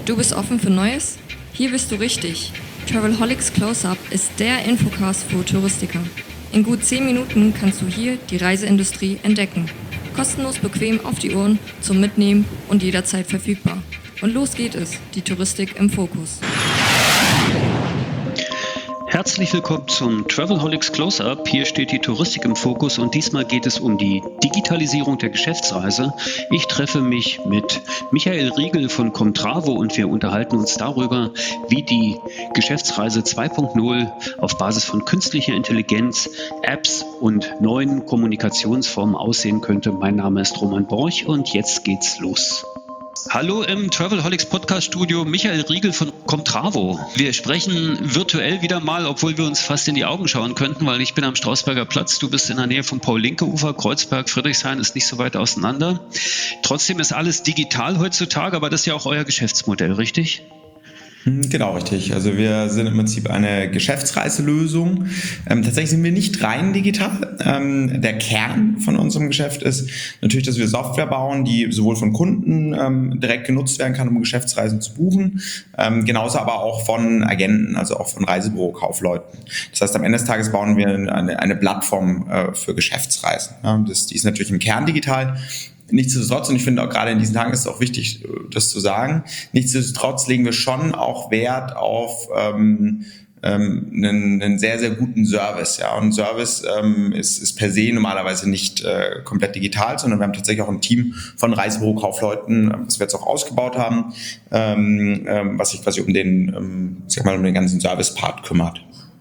Du bist offen für Neues? Hier bist du richtig. Travelholics Close-Up ist der Infocast für Touristiker. In gut 10 Minuten kannst du hier die Reiseindustrie entdecken. Kostenlos bequem auf die Ohren, zum Mitnehmen und jederzeit verfügbar. Und los geht es, die Touristik im Fokus. Herzlich willkommen zum Travelholics Close-Up. Hier steht die Touristik im Fokus und diesmal geht es um die Digitalisierung der Geschäftsreise. Ich treffe mich mit Michael Riegel von Comtravo und wir unterhalten uns darüber, wie die Geschäftsreise 2.0 auf Basis von künstlicher Intelligenz, Apps und neuen Kommunikationsformen aussehen könnte. Mein Name ist Roman Borch und jetzt geht's los. Hallo im Travelholics Podcast Studio, Michael Riegel von Comtravo. Wir sprechen virtuell wieder mal, obwohl wir uns fast in die Augen schauen könnten, weil ich bin am Strausberger Platz, du bist in der Nähe vom Paul-Lincke-Ufer, Kreuzberg, Friedrichshain ist nicht so weit auseinander. Trotzdem ist alles digital heutzutage, aber das ist ja auch euer Geschäftsmodell, richtig? Genau, richtig. Also wir sind im Prinzip eine Geschäftsreiselösung. Tatsächlich sind wir nicht rein digital. Der Kern von unserem Geschäft ist natürlich, dass wir Software bauen, die sowohl von Kunden direkt genutzt werden kann, um Geschäftsreisen zu buchen, genauso aber auch von Agenten, also auch von Reisebüro-Kaufleuten. Das heißt, am Ende des Tages bauen wir eine Plattform für Geschäftsreisen. Ja, die ist natürlich im Kern digital. Nichtsdestotrotz, und ich finde auch gerade in diesen Tagen ist es auch wichtig, das zu sagen, nichtsdestotrotz legen wir schon auch Wert auf einen sehr, sehr guten Service. Ja. Und Service ist per se normalerweise nicht komplett digital, sondern wir haben tatsächlich auch ein Team von Reisebüro-Kaufleuten, was wir jetzt auch ausgebaut haben, was sich quasi um den ganzen Service-Part kümmert.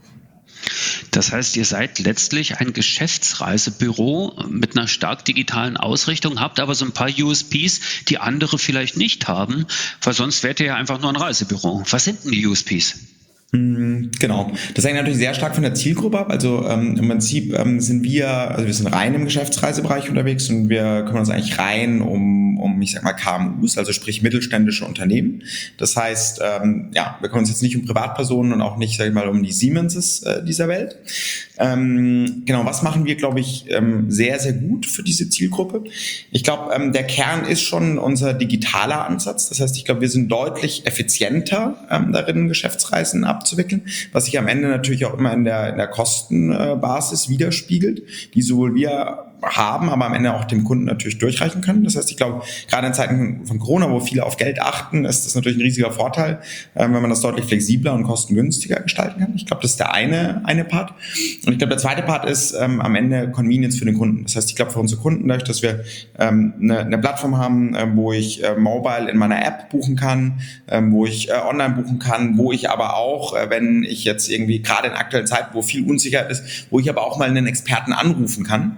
Das heißt, ihr seid letztlich ein Geschäftsreisebüro mit einer stark digitalen Ausrichtung, habt aber so ein paar USPs, die andere vielleicht nicht haben, weil sonst wärt ihr ja einfach nur ein Reisebüro. Was sind denn die USPs? Genau. Das hängt natürlich sehr stark von der Zielgruppe ab. Also im Prinzip sind wir sind rein im Geschäftsreisebereich unterwegs und wir kümmern uns eigentlich rein um KMUs, also sprich mittelständische Unternehmen. Das heißt, wir kümmern uns jetzt nicht um Privatpersonen und auch nicht, um die Siemenses dieser Welt. Was machen wir, glaube ich, sehr, sehr gut für diese Zielgruppe? Ich glaube, der Kern ist schon unser digitaler Ansatz. Das heißt, ich glaube, wir sind deutlich effizienter darin, Geschäftsreisen abzuwickeln, was sich am Ende natürlich auch immer in der Kostenbasis widerspiegelt, die sowohl wir haben, aber am Ende auch dem Kunden natürlich durchreichen können. Das heißt, ich glaube, gerade in Zeiten von Corona, wo viele auf Geld achten, ist das natürlich ein riesiger Vorteil, wenn man das deutlich flexibler und kostengünstiger gestalten kann. Ich glaube, das ist der eine Part. Und ich glaube, der zweite Part ist am Ende Convenience für den Kunden. Das heißt, ich glaube, für unsere Kunden, dadurch, dass wir eine Plattform haben, wo ich mobile in meiner App buchen kann, wo ich online buchen kann, wo ich aber auch, wenn ich jetzt irgendwie gerade in aktuellen Zeiten, wo viel Unsicherheit ist, wo ich aber auch mal einen Experten anrufen kann.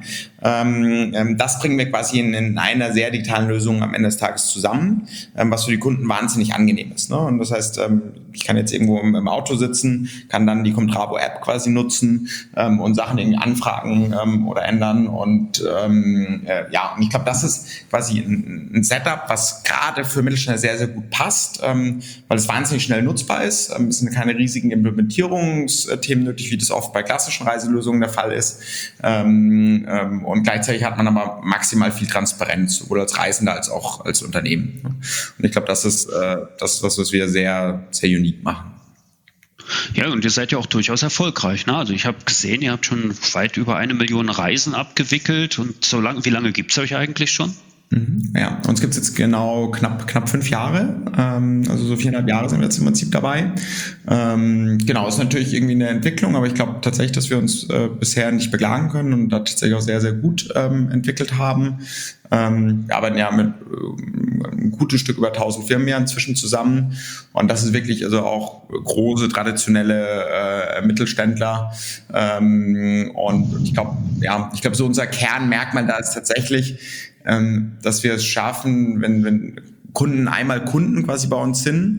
Das bringen wir quasi in einer sehr digitalen Lösung am Ende des Tages zusammen, was für die Kunden wahnsinnig angenehm ist. Ne? Und das heißt, ich kann jetzt irgendwo im Auto sitzen, kann dann die Comtravo-App quasi nutzen und Sachen irgendwie anfragen oder ändern. Und und ich glaube, das ist quasi ein Setup, was gerade für Mittelständler sehr, sehr gut passt, weil es wahnsinnig schnell nutzbar ist. Es sind keine riesigen Implementierungsthemen nötig, wie das oft bei klassischen Reiselösungen der Fall ist. Und gleichzeitig hat man aber maximal viel Transparenz, sowohl als Reisender als auch als Unternehmen. Und ich glaube, das ist das, was wir sehr, sehr unique machen. Ja, und ihr seid ja auch durchaus erfolgreich, ne? Also ich habe gesehen, ihr habt schon weit über 1 Million Reisen abgewickelt und wie lange gibt es euch eigentlich schon? Ja, uns gibt es jetzt genau knapp 5 Jahre, also so 4,5 Jahre sind wir jetzt im Prinzip dabei. Ist natürlich irgendwie eine Entwicklung, aber ich glaube tatsächlich, dass wir uns bisher nicht beklagen können und da tatsächlich auch sehr, sehr gut entwickelt haben. Wir arbeiten ja mit ein gutes Stück über 1000 Firmen ja inzwischen zusammen und das ist wirklich also auch große, traditionelle Mittelständler und ich glaube, so unser Kernmerkmal da ist tatsächlich, dass wir es schaffen, wenn Kunden einmal Kunden quasi bei uns sind,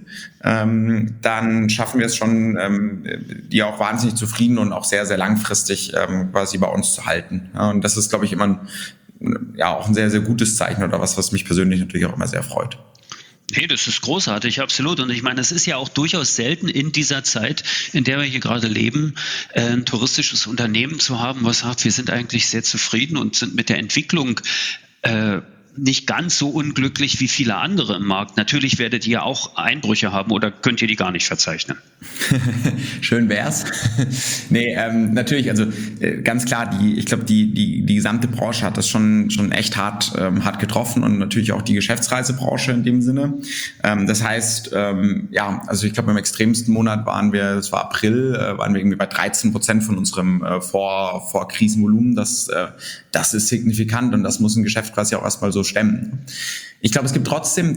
dann schaffen wir es schon, die auch wahnsinnig zufrieden und auch sehr, sehr langfristig quasi bei uns zu halten. Ja, und das ist, glaube ich, immer auch ein sehr, sehr gutes Zeichen oder was mich persönlich natürlich auch immer sehr freut. Nee, das ist großartig, absolut. Und ich meine, es ist ja auch durchaus selten in dieser Zeit, in der wir hier gerade leben, ein touristisches Unternehmen zu haben, was sagt, wir sind eigentlich sehr zufrieden und sind mit der Entwicklung nicht ganz so unglücklich wie viele andere im Markt. Natürlich werdet ihr auch Einbrüche haben oder könnt ihr die gar nicht verzeichnen? Schön wär's. Nee, natürlich, also ganz klar, ich glaube, die gesamte Branche hat das schon echt hart getroffen und natürlich auch die Geschäftsreisebranche in dem Sinne. Das heißt, also ich glaube, im extremsten Monat das war April, waren wir irgendwie bei 13% von unserem Vor-Krisenvolumen. Das ist signifikant und das muss ein Geschäft quasi auch erstmal so stemmen. Ich glaube, es gibt trotzdem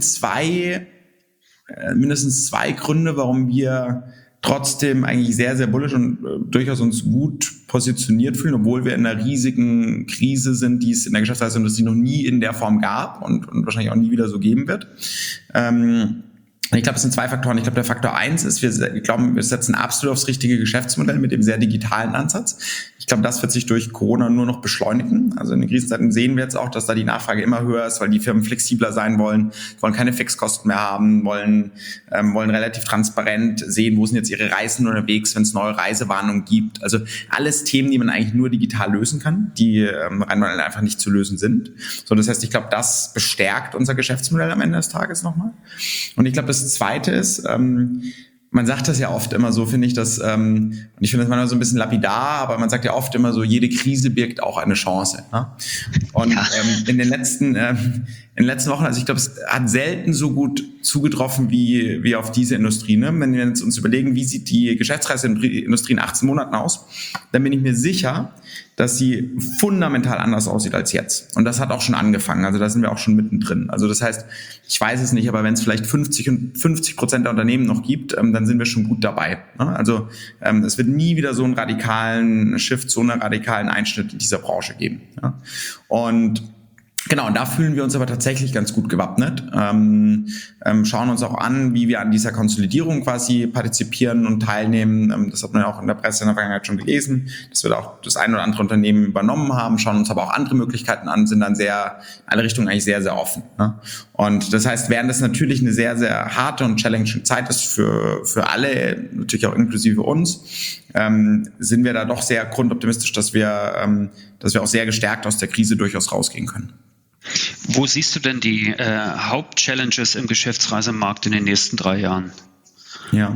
mindestens zwei Gründe, warum wir trotzdem eigentlich sehr, sehr bullish und durchaus uns gut positioniert fühlen, obwohl wir in einer riesigen Krise sind, die es in der Geschäftsreiseindustrie noch nie in der Form gab und wahrscheinlich auch nie wieder so geben wird. Ich glaube, es sind zwei Faktoren. Ich glaube, der Faktor 1 ist, wir setzen absolut aufs richtige Geschäftsmodell mit dem sehr digitalen Ansatz. Ich glaube, das wird sich durch Corona nur noch beschleunigen. Also in den Krisenzeiten sehen wir jetzt auch, dass da die Nachfrage immer höher ist, weil die Firmen flexibler sein wollen keine Fixkosten mehr haben, wollen relativ transparent sehen, wo sind jetzt ihre Reisen unterwegs, wenn es neue Reisewarnungen gibt. Also alles Themen, die man eigentlich nur digital lösen kann, die rein einfach nicht zu lösen sind. So, das heißt, ich glaube, das bestärkt unser Geschäftsmodell am Ende des Tages nochmal. Und ich glaube, das Zweite ist, man sagt das ja oft immer so, finde ich, und ich finde das manchmal so ein bisschen lapidar, aber man sagt ja oft immer so, jede Krise birgt auch eine Chance. Ne? Und in den letzten Wochen, also ich glaube, es hat selten so gut zugetroffen wie auf diese Industrie. Ne? Wenn wir jetzt uns überlegen, wie sieht die Geschäftsreiseindustrie in 18 Monaten aus, dann bin ich mir sicher, dass sie fundamental anders aussieht als jetzt. Und das hat auch schon angefangen. Also da sind wir auch schon mittendrin. Also das heißt, ich weiß es nicht, aber wenn es vielleicht 50% der Unternehmen noch gibt, dann sind wir schon gut dabei. Ne? Also es wird nie wieder so einen radikalen Shift, so einen radikalen Einschnitt in dieser Branche geben. Ja? Und genau, und da fühlen wir uns aber tatsächlich ganz gut gewappnet, schauen uns auch an, wie wir an dieser Konsolidierung quasi partizipieren und teilnehmen. Das hat man ja auch in der Presse in der Vergangenheit schon gelesen, dass wir da auch das ein oder andere Unternehmen übernommen haben, schauen uns aber auch andere Möglichkeiten an, sind dann in alle Richtungen eigentlich sehr, sehr offen. Ne? Und das heißt, während das natürlich eine sehr, sehr harte und challenging Zeit ist für alle, natürlich auch inklusive uns, sind wir da doch sehr grundoptimistisch, dass wir auch sehr gestärkt aus der Krise durchaus rausgehen können. Wo siehst du denn die Hauptchallenges im Geschäftsreisemarkt in den nächsten 3 Jahren? Ja,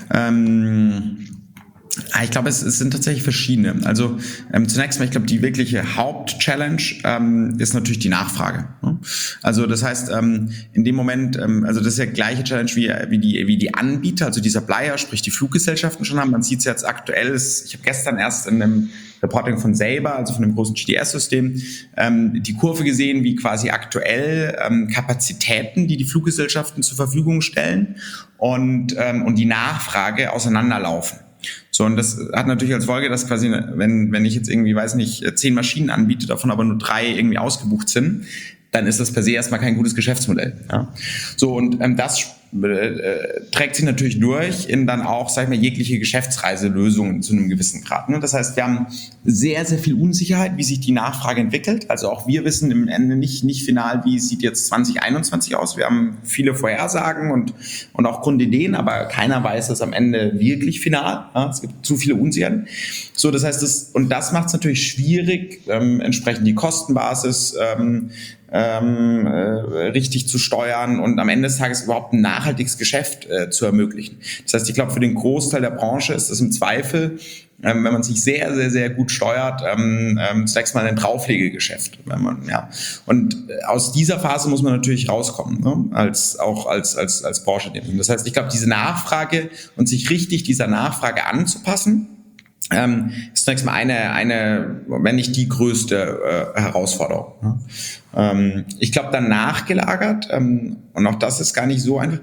ich glaube, es sind tatsächlich verschiedene. Also zunächst mal, ich glaube, die wirkliche Hauptchallenge ist natürlich die Nachfrage. Ne? Also das heißt, in dem Moment, also das ist ja gleiche Challenge wie die Anbieter, also die Supplier, sprich die Fluggesellschaften schon haben. Man sieht es jetzt aktuell, ich habe gestern erst in einem Reporting von Sabre, also von dem großen GDS-System, die Kurve gesehen, wie quasi aktuell Kapazitäten, die Fluggesellschaften zur Verfügung stellen und die Nachfrage auseinanderlaufen. So, und das hat natürlich als Folge, dass quasi, wenn ich jetzt irgendwie, 10 Maschinen anbiete, davon aber nur 3 irgendwie ausgebucht sind, dann ist das per se erstmal kein gutes Geschäftsmodell. Ja? So, und das trägt sich natürlich durch in dann auch, sag ich mal, jegliche Geschäftsreiselösungen zu einem gewissen Grad. Ne? Das heißt, wir haben sehr, sehr viel Unsicherheit, wie sich die Nachfrage entwickelt. Also auch wir wissen im Ende nicht final, wie sieht jetzt 2021 aus. Wir haben viele Vorhersagen und auch Grundideen, aber keiner weiß das am Ende wirklich final. Ja? Es gibt zu viele Unsicherheiten. So, das heißt, das macht es natürlich schwierig, entsprechend die Kostenbasis richtig zu steuern und am Ende des Tages überhaupt ein nachhaltiges Geschäft zu ermöglichen. Das heißt, ich glaube, für den Großteil der Branche ist es im Zweifel, wenn man sich sehr, sehr, sehr gut steuert, zunächst mal ein Drauflegegeschäft. Und aus dieser Phase muss man natürlich rauskommen, ne? als Branche. Das heißt, ich glaube, diese Nachfrage und sich richtig dieser Nachfrage anzupassen, ist zunächst mal eine, wenn nicht die größte Herausforderung. Ne? Ich glaube, dann nachgelagert, und auch das ist gar nicht so einfach,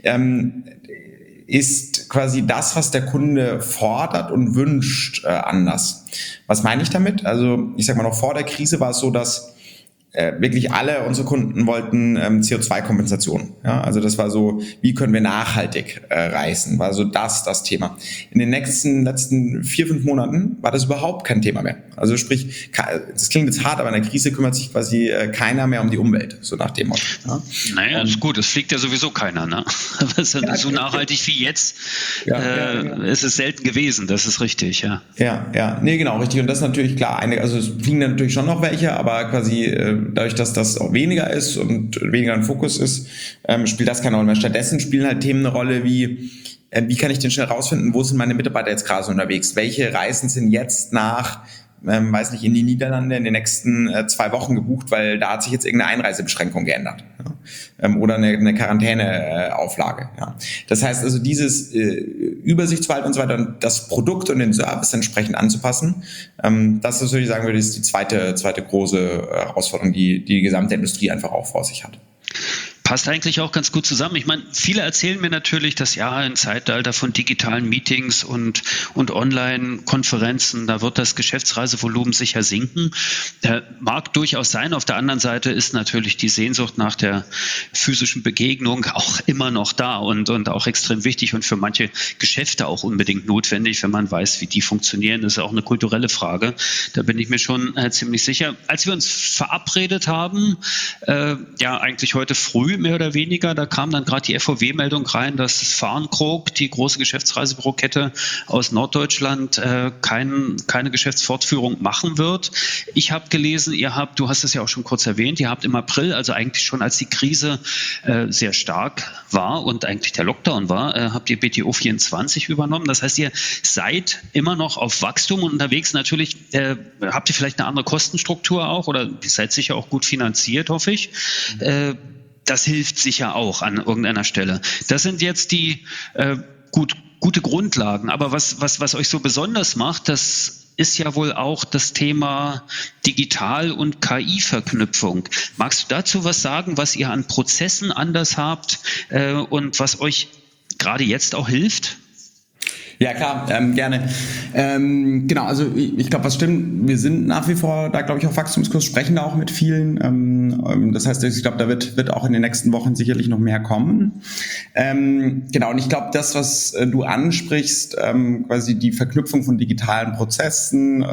ist quasi das, was der Kunde fordert und wünscht, anders. Was meine ich damit? Also ich sag mal, noch vor der Krise war es so, dass wirklich alle unsere Kunden wollten CO2-Kompensation. Ja, also das war so, wie können wir nachhaltig reisen, war so das Thema. In den letzten 4-5 Monaten war das überhaupt kein Thema mehr. Also sprich, das klingt jetzt hart, aber in der Krise kümmert sich quasi keiner mehr um die Umwelt, so nach dem Motto. Ja. Naja, ist gut, es fliegt ja sowieso keiner. Ne? Aber so nachhaltig wie jetzt ist es selten gewesen, das ist richtig. Ja, nee, genau, richtig. Und das ist natürlich klar, also es fliegen natürlich schon noch welche, aber quasi dadurch, dass das auch weniger ist und weniger ein Fokus ist, spielt das keine Rolle mehr. Stattdessen spielen halt Themen eine Rolle wie kann ich denn schnell rausfinden, wo sind meine Mitarbeiter jetzt gerade so unterwegs? Welche Reisen sind jetzt nach, weiß nicht, in die Niederlande in den nächsten 2 Wochen gebucht, weil da hat sich jetzt irgendeine Einreisebeschränkung geändert. Ja? Oder eine Quarantäneauflage. Ja? Das heißt also, dieses Übersicht zu halten und so weiter und das Produkt und den Service entsprechend anzupassen, das ist, würde ich sagen, ist die zweite große Herausforderung, die gesamte Industrie einfach auch vor sich hat. Passt eigentlich auch ganz gut zusammen. Ich meine, viele erzählen mir natürlich, dass ja im Zeitalter von digitalen Meetings und Online-Konferenzen, da wird das Geschäftsreisevolumen sicher sinken. Mag durchaus sein. Auf der anderen Seite ist natürlich die Sehnsucht nach der physischen Begegnung auch immer noch da und auch extrem wichtig und für manche Geschäfte auch unbedingt notwendig, wenn man weiß, wie die funktionieren. Das ist auch eine kulturelle Frage. Da bin ich mir schon ziemlich sicher. Als wir uns verabredet haben, eigentlich heute früh, mehr oder weniger, da kam dann gerade die FOW-Meldung rein, dass Fahrenkrog, die große Geschäftsreisebürokette aus Norddeutschland, keine Geschäftsfortführung machen wird. Ich habe gelesen, du hast es ja auch schon kurz erwähnt, ihr habt im April, also eigentlich schon als die Krise sehr stark war und eigentlich der Lockdown war, habt ihr BTO 24 übernommen. Das heißt, ihr seid immer noch auf Wachstum und unterwegs. Natürlich habt ihr vielleicht eine andere Kostenstruktur auch oder ihr seid sicher auch gut finanziert, hoffe ich. Das hilft sicher auch an irgendeiner Stelle. Das sind jetzt die gute Grundlagen. Aber was euch so besonders macht, das ist ja wohl auch das Thema Digital- und KI-Verknüpfung. Magst du dazu was sagen, was ihr an Prozessen anders habt und was euch gerade jetzt auch hilft? Ja, klar, gerne. Genau, also ich glaube, was stimmt, wir sind nach wie vor da, glaube ich, auf Wachstumskurs, sprechen da auch mit vielen. Das heißt, ich glaube, da wird auch in den nächsten Wochen sicherlich noch mehr kommen. Genau, und ich glaube, das, was du ansprichst, quasi die Verknüpfung von digitalen Prozessen,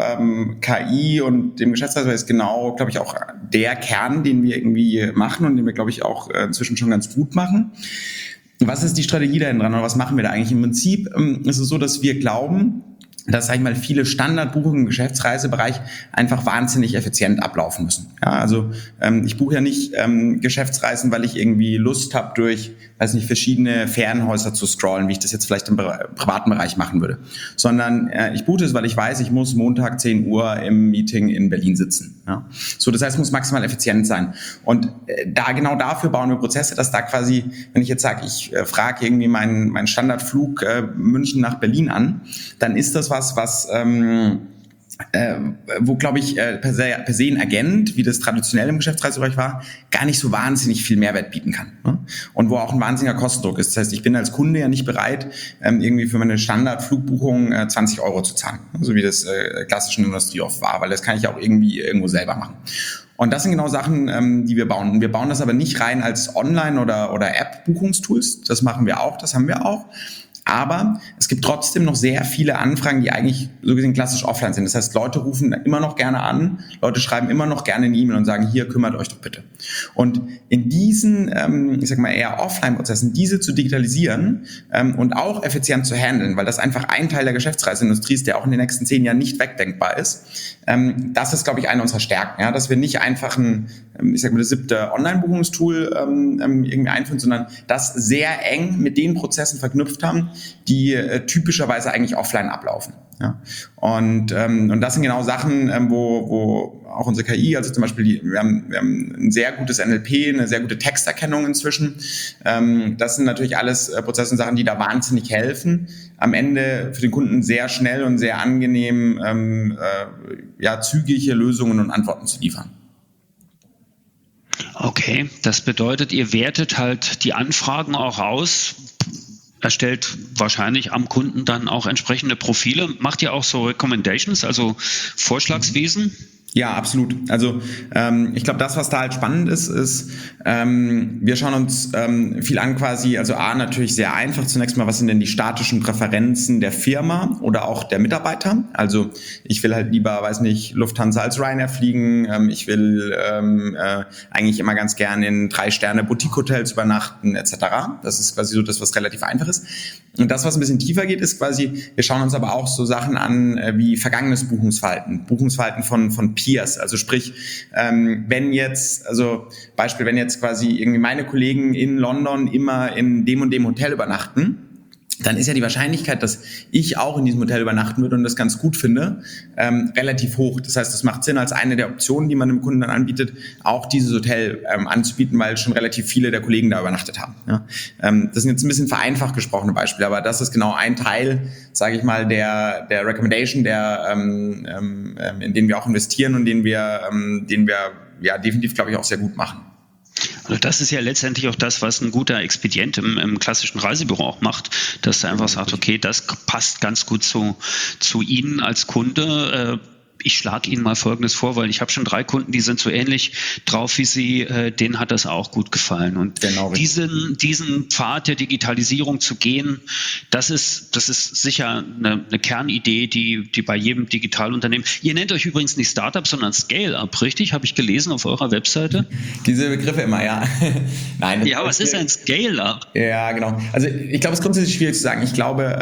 KI und dem Geschäftsreise ist genau, glaube ich, auch der Kern, den wir irgendwie machen und den wir, glaube ich, auch inzwischen schon ganz gut machen. Was ist die Strategie dahin dran oder was machen wir da eigentlich? Im Prinzip ist es so, dass wir glauben, dass, sag ich mal, viele Standardbuchungen im Geschäftsreisebereich einfach wahnsinnig effizient ablaufen müssen. Ja, also ich buche ja nicht Geschäftsreisen, weil ich irgendwie Lust habe, durch, weiß nicht, verschiedene Ferienhäuser zu scrollen, wie ich das jetzt vielleicht im privaten Bereich machen würde, sondern ich buche das, weil ich weiß, ich muss Montag 10 Uhr im Meeting in Berlin sitzen. Ja? So, das heißt, es muss maximal effizient sein. Und genau dafür bauen wir Prozesse, dass da quasi, wenn ich jetzt sage, ich frage irgendwie meinen Standardflug München nach Berlin an, dann ist das was wo, glaube ich, per se ein Agent, wie das traditionell im Geschäftsreisebereich war, gar nicht so wahnsinnig viel Mehrwert bieten kann. Ne? Und wo auch ein wahnsinniger Kostendruck ist. Das heißt, ich bin als Kunde ja nicht bereit, irgendwie für meine Standardflugbuchung 20 € zu zahlen, so wie das klassischen Industrie oft war, weil das kann ich auch irgendwie irgendwo selber machen. Und das sind genau Sachen, die wir bauen. Und wir bauen das aber nicht rein als Online- oder App-Buchungstools. Das machen wir auch, das haben wir auch. Aber es gibt trotzdem noch sehr viele Anfragen, die eigentlich so gesehen klassisch offline sind. Das heißt, Leute rufen immer noch gerne an, Leute schreiben immer noch gerne eine E-Mail und sagen, hier, kümmert euch doch bitte. Und in diesen, ich sag mal eher Offline-Prozessen, diese zu digitalisieren und auch effizient zu handeln, weil das einfach ein Teil der Geschäftsreiseindustrie ist, der auch in den nächsten 10 Jahren nicht wegdenkbar ist, das ist, glaube ich, eine unserer Stärken, ja, dass wir nicht einfach das 7. Online-Buchungstool irgendwie einführen, sondern das sehr eng mit den Prozessen verknüpft haben, die typischerweise eigentlich offline ablaufen. Ja? Und das sind genau Sachen, wo auch unsere KI, also zum Beispiel wir haben ein sehr gutes NLP, eine sehr gute Texterkennung inzwischen. Das sind natürlich alles Prozesse und Sachen, die da wahnsinnig helfen, am Ende für den Kunden sehr schnell und sehr angenehm zügige Lösungen und Antworten zu liefern. Okay, das bedeutet, ihr wertet halt die Anfragen auch aus, erstellt wahrscheinlich am Kunden dann auch entsprechende Profile. Macht ihr auch so Recommendations, also Vorschlagswesen? Ja, absolut. Also ich glaube, das, was da halt spannend ist, wir schauen uns viel an quasi, also natürlich sehr einfach zunächst mal, was sind denn die statischen Präferenzen der Firma oder auch der Mitarbeiter? Also ich will halt lieber, weiß nicht, Lufthansa als Ryanair fliegen, ich will eigentlich immer ganz gerne in 3-Sterne-Boutique-Hotels übernachten etc. Das ist quasi so das, was relativ einfach ist. Und das, was ein bisschen tiefer geht, ist quasi, wir schauen uns aber auch so Sachen an wie vergangenes Buchungsverhalten von Peers. Also sprich, wenn jetzt quasi irgendwie meine Kollegen in London immer in dem und dem Hotel übernachten, dann ist ja die Wahrscheinlichkeit, dass ich auch in diesem Hotel übernachten würde und das ganz gut finde, relativ hoch. Das heißt, es macht Sinn, als eine der Optionen, die man dem Kunden dann anbietet, auch dieses Hotel anzubieten, weil schon relativ viele der Kollegen da übernachtet haben. Ja? Das sind jetzt ein bisschen vereinfacht gesprochene Beispiele, aber das ist genau ein Teil, sage ich mal, der Recommendation, in den wir auch investieren und den wir ja definitiv, glaube ich, auch sehr gut machen. Also das ist ja letztendlich auch das, was ein guter Expedient im klassischen Reisebüro auch macht, dass er einfach sagt, okay, das passt ganz gut zu Ihnen als Kunde. Ich schlage Ihnen mal Folgendes vor, weil ich habe schon 3 Kunden, die sind so ähnlich drauf wie Sie, denen hat das auch gut gefallen. Und genau, diesen Pfad der Digitalisierung zu gehen, das ist sicher eine Kernidee, die bei jedem Digitalunternehmen, ihr nennt euch übrigens nicht Startup, sondern Scale-Up, richtig? Habe ich gelesen auf eurer Webseite? Diese Begriffe immer, ja. Nein. Ja, was ist ein Scale-Up? Ja, genau. Also ich glaube, es ist grundsätzlich schwierig zu sagen. Ich glaube,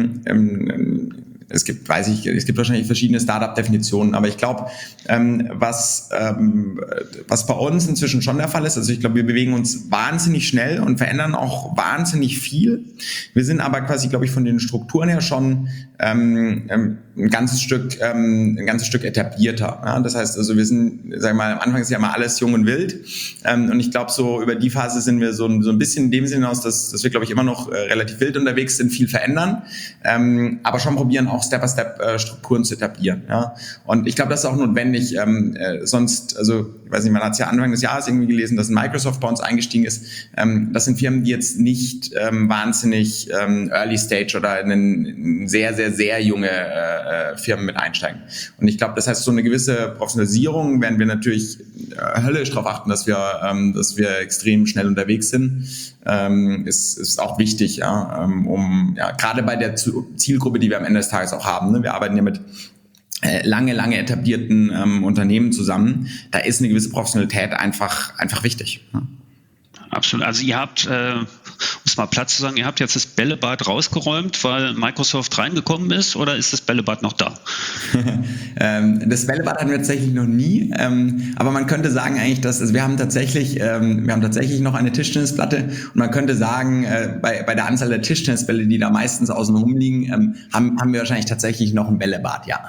es gibt wahrscheinlich verschiedene Startup-Definitionen, aber ich glaube, was bei uns inzwischen schon der Fall ist, also ich glaube, wir bewegen uns wahnsinnig schnell und verändern auch wahnsinnig viel. Wir sind aber quasi, glaube ich, von den Strukturen her schon ein ganzes Stück etablierter. Ja? Das heißt, also wir sind, sagen wir mal, am Anfang ist ja immer alles jung und wild, und ich glaube, so über die Phase sind wir so ein bisschen in dem Sinne aus, dass wir, glaube ich, immer noch relativ wild unterwegs sind, viel verändern, aber schon probieren auch Step-by-Step Strukturen zu etablieren. Ja? Und ich glaube, das ist auch notwendig, sonst, also ich weiß nicht, man hat es ja Anfang des Jahres irgendwie gelesen, dass Microsoft bei uns eingestiegen ist. Das sind Firmen, die jetzt nicht wahnsinnig Early Stage oder in eine sehr, sehr, sehr junge Firmen mit einsteigen. Und ich glaube, das heißt, so eine gewisse Professionalisierung werden wir natürlich höllisch darauf achten, dass wir extrem schnell unterwegs sind. Ist auch wichtig, ja, gerade bei der Zielgruppe, die wir am Ende des Tages auch haben. Ne? Wir arbeiten ja mit lange etablierten Unternehmen zusammen. Da ist eine gewisse Professionalität einfach wichtig. Ja? Absolut. Also ihr habt, um es mal platt zu sagen, ihr habt jetzt das Bällebad rausgeräumt, weil Microsoft reingekommen ist, oder ist das Bällebad noch da? Das Bällebad hatten wir tatsächlich noch nie, aber man könnte sagen eigentlich, dass wir haben tatsächlich noch eine Tischtennisplatte und man könnte sagen, bei der Anzahl der Tischtennisbälle, die da meistens außen rumliegen, haben wir wahrscheinlich tatsächlich noch ein Bällebad, ja.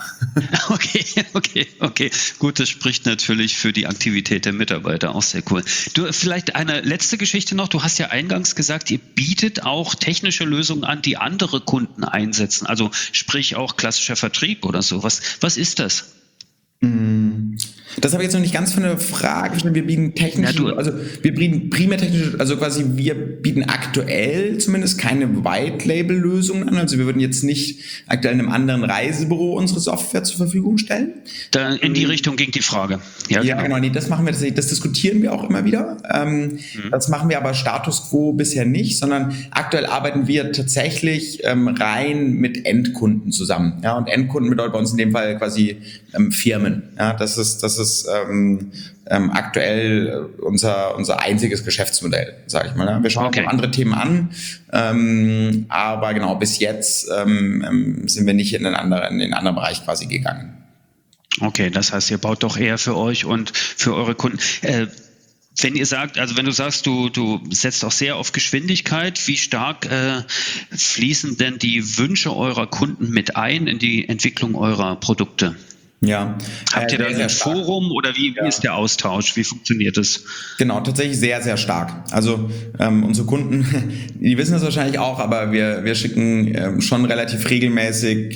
Okay. Gut, das spricht natürlich für die Aktivität der Mitarbeiter, auch sehr cool. Du, vielleicht eine letzte Geschichte noch. Du hast ja eingangs gesagt, ihr bietet auch technische Lösungen an, die andere Kunden einsetzen. Also sprich auch klassischer Vertrieb oder so. Was ist das? Das habe ich jetzt noch nicht ganz von der Frage gestellt. Wir bieten wir bieten primär technische, also quasi wir bieten aktuell zumindest keine White-Label-Lösungen an. Also wir würden jetzt nicht aktuell einem anderen Reisebüro unsere Software zur Verfügung stellen. Da in die Richtung ging die Frage. Ja, genau. Nee, das machen wir tatsächlich. Das diskutieren wir auch immer wieder. Das machen wir aber Status Quo bisher nicht, sondern aktuell arbeiten wir tatsächlich rein mit Endkunden zusammen. Ja, und Endkunden bedeutet bei uns in dem Fall quasi Firmen. Ja, das ist aktuell unser einziges Geschäftsmodell, sage ich mal. Ja. Wir schauen auch andere Themen an, aber genau, bis jetzt sind wir nicht in den anderen Bereich quasi gegangen. Okay, das heißt, ihr baut doch eher für euch und für eure Kunden. Wenn du sagst, du setzt auch sehr auf Geschwindigkeit, wie stark fließen denn die Wünsche eurer Kunden mit ein in die Entwicklung eurer Produkte? Ja. Habt ihr da ein Forum oder wie ist der Austausch? Wie funktioniert das? Genau, tatsächlich sehr, sehr stark. Also unsere Kunden, die wissen das wahrscheinlich auch, aber wir schicken schon relativ regelmäßig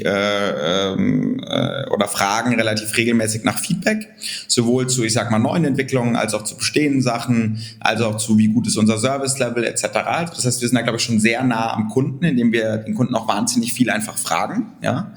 oder fragen relativ regelmäßig nach Feedback, sowohl zu, ich sag mal, neuen Entwicklungen, als auch zu bestehenden Sachen, als auch zu, wie gut ist unser Service-Level etc. Das heißt, wir sind da, glaube ich, schon sehr nah am Kunden, indem wir den Kunden auch wahnsinnig viel einfach fragen. Ja.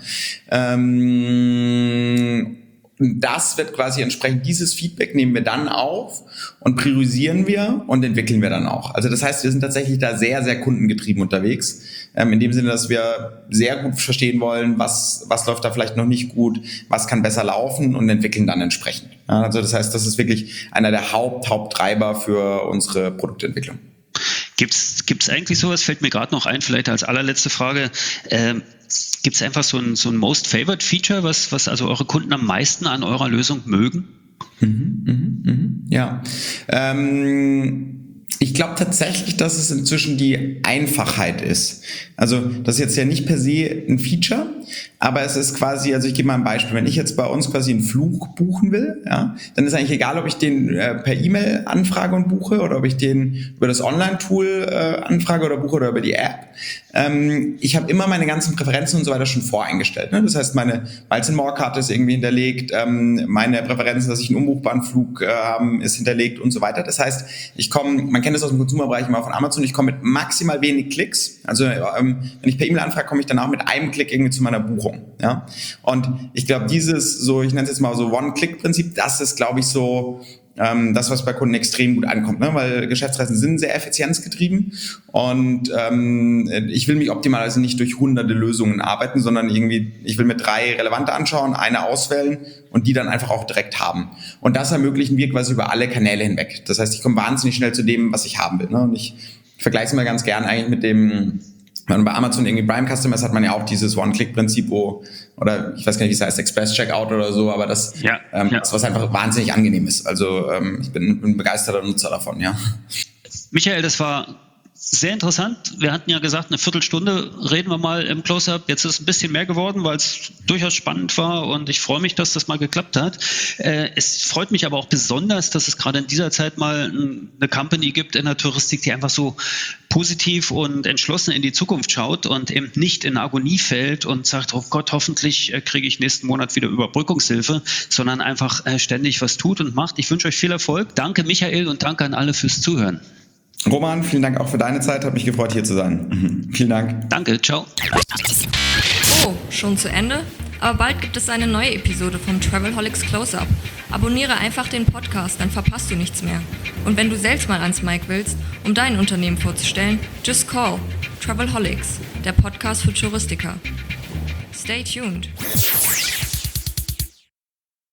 Das wird quasi entsprechend, dieses Feedback nehmen wir dann auf und priorisieren wir und entwickeln wir dann auch. Also das heißt, wir sind tatsächlich da sehr, sehr kundengetrieben unterwegs. In dem Sinne, dass wir sehr gut verstehen wollen, was läuft da vielleicht noch nicht gut, was kann besser laufen und entwickeln dann entsprechend. Also das heißt, das ist wirklich einer der Haupttreiber für unsere Produktentwicklung. Gibt's eigentlich sowas, fällt mir gerade noch ein, vielleicht als allerletzte Frage, Gibt es einfach so ein Most Favored Feature, was also eure Kunden am meisten an eurer Lösung mögen? Ja. Ich glaube tatsächlich, dass es inzwischen die Einfachheit ist. Also das ist jetzt ja nicht per se ein Feature, aber es ist quasi, also ich gebe mal ein Beispiel, wenn ich jetzt bei uns quasi einen Flug buchen will, ja, dann ist eigentlich egal, ob ich den per E-Mail anfrage und buche oder ob ich den über das Online-Tool anfrage oder buche oder über die App. Ich habe immer meine ganzen Präferenzen und so weiter schon voreingestellt. Ne? Das heißt, meine Miles-and-More-Karte ist irgendwie hinterlegt, meine Präferenzen, dass ich einen unbuchbaren Flug habe, ist hinterlegt und so weiter. Das heißt, man kennt das aus dem Consumer-Bereich immer von Amazon, ich komme mit maximal wenig Klicks. Also wenn ich per E-Mail anfrage, komme ich danach mit einem Klick irgendwie zu meiner Buchung. Ja? Und ich glaube, dieses so, ich nenne es jetzt mal so One-Click-Prinzip, das ist, glaube ich, so das, was bei Kunden extrem gut ankommt, ne? Weil Geschäftsreisen sind sehr effizienzgetrieben und ich will mich optimalerweise nicht durch hunderte Lösungen arbeiten, sondern irgendwie, ich will mir 3 relevante anschauen, eine auswählen und die dann einfach auch direkt haben. Und das ermöglichen wir quasi über alle Kanäle hinweg. Das heißt, ich komme wahnsinnig schnell zu dem, was ich haben will. Ne? Und ich vergleiche es mal ganz gern eigentlich mit dem, wenn man bei Amazon irgendwie Prime Customers hat man ja auch dieses One-Click-Prinzip, oder ich weiß gar nicht, wie es heißt, Express-Checkout oder so, aber das was einfach wahnsinnig angenehm ist. Also ich bin ein begeisterter Nutzer davon, ja. Michael, das war sehr interessant. Wir hatten ja gesagt, eine Viertelstunde reden wir mal im Close-Up. Jetzt ist es ein bisschen mehr geworden, weil es durchaus spannend war und ich freue mich, dass das mal geklappt hat. Es freut mich aber auch besonders, dass es gerade in dieser Zeit mal eine Company gibt in der Touristik, die einfach so positiv und entschlossen in die Zukunft schaut und eben nicht in Agonie fällt und sagt, oh Gott, hoffentlich kriege ich nächsten Monat wieder Überbrückungshilfe, sondern einfach ständig was tut und macht. Ich wünsche euch viel Erfolg. Danke Michael und danke an alle fürs Zuhören. Roman, vielen Dank auch für deine Zeit. Hat mich gefreut, hier zu sein. Vielen Dank. Danke, ciao. Oh, schon zu Ende? Aber bald gibt es eine neue Episode vom Travelholics Close-Up. Abonniere einfach den Podcast, dann verpasst du nichts mehr. Und wenn du selbst mal ans Mic willst, um dein Unternehmen vorzustellen, just call Travelholics, der Podcast für Touristiker. Stay tuned.